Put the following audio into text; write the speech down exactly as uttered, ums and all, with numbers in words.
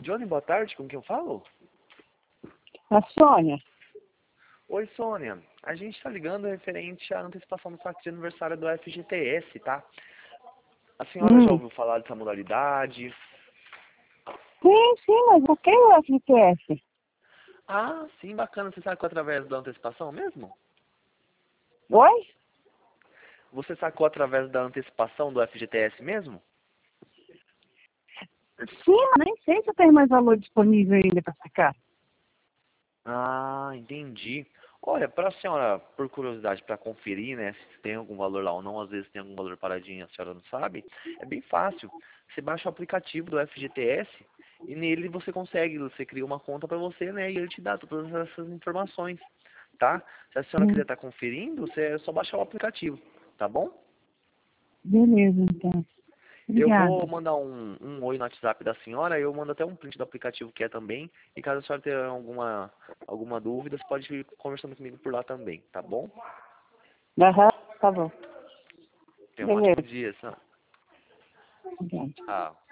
Johnny, boa tarde, com quem eu falo? A Sônia. Oi, Sônia. A gente está ligando referente à antecipação do saque de aniversário do F G T S, tá? A senhora Hum. já ouviu falar dessa modalidade? Sim, sim, mas o que é o F G T S? Ah, sim, bacana. Você sacou através da antecipação mesmo? Oi? Você sacou através da antecipação do F G T S mesmo? Sim, mas nem sei se eu tenho mais valor disponível ainda para sacar. Ah, entendi. Olha, para a senhora, por curiosidade, para conferir, né, se tem algum valor lá ou não, às vezes tem algum valor paradinho, a senhora não sabe, é bem fácil. Você baixa o aplicativo do F G T S e nele você consegue, você cria uma conta para você, né, e ele te dá todas essas informações, tá? Se a senhora Hum. quiser estar conferindo, você é só baixar o aplicativo, tá bom? Beleza, então. Eu Obrigada. vou mandar um, um oi no WhatsApp da senhora, eu mando até um print do aplicativo que é também. E caso a senhora tenha alguma, alguma dúvida, você pode ir conversando comigo por lá também, tá bom? Aham, tá bom. Tenha um ótimo Beleza. dia, senhora. Obrigada. Tchau.